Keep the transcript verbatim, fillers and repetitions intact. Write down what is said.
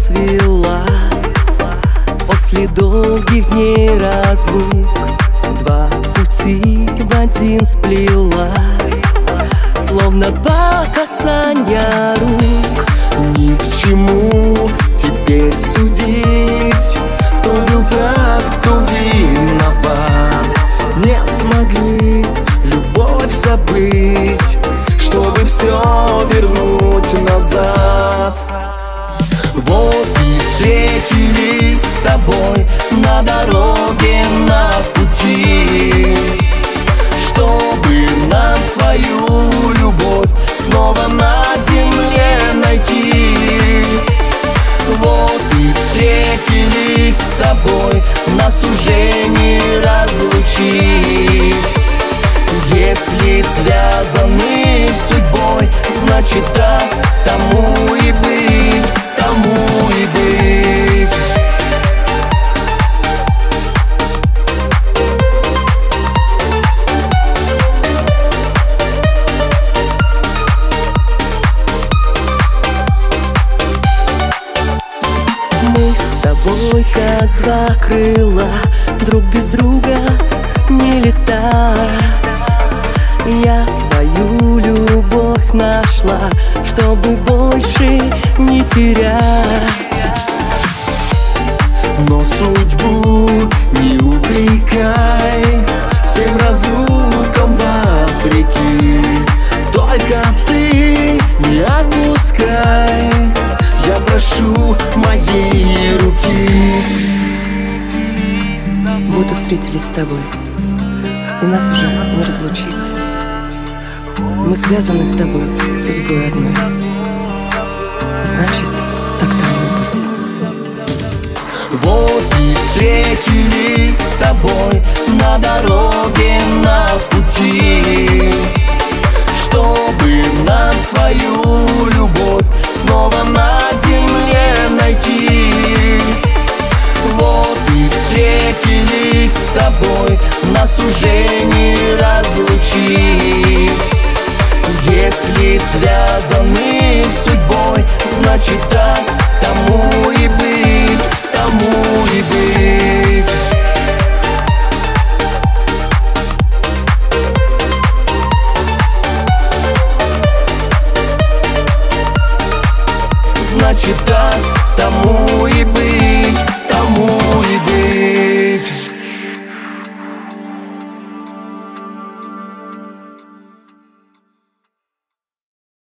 свела. После долгих дней разлук два пути в один сплела. Словно два касания рук. Ни к чему теперь судить, кто был прав, кто виноват. Не смогли любовь забыть, чтобы все вернуть назад. Вот и встретились с тобой на дороге, на пути, чтобы нам свою любовь снова на земле найти. Вот и встретились с тобой, нас уже не разлучить. Если связаны судьбой, значит так тому и быть, тому и быть. Мы с тобой как два крыла, друг без друга не летать. Я свою любовь нашла, чтобы больше не терять. Но судьбу не упрекай, всем разлукам вопреки. Только ты не отпускай, я прошу моей руки. Вот и встретились с тобой, и нас уже не разлучить. Мы связаны с тобой судьбой одной, значит, так тому и быть. Вот и встретились с тобой на дороге, на пути, чтобы нам свою любовь снова на земле найти. Вот и встретились с тобой, нас уже не разлучить. Если связаны судьбой, значит так тому и быть, тому и быть. Значит так тому и быть.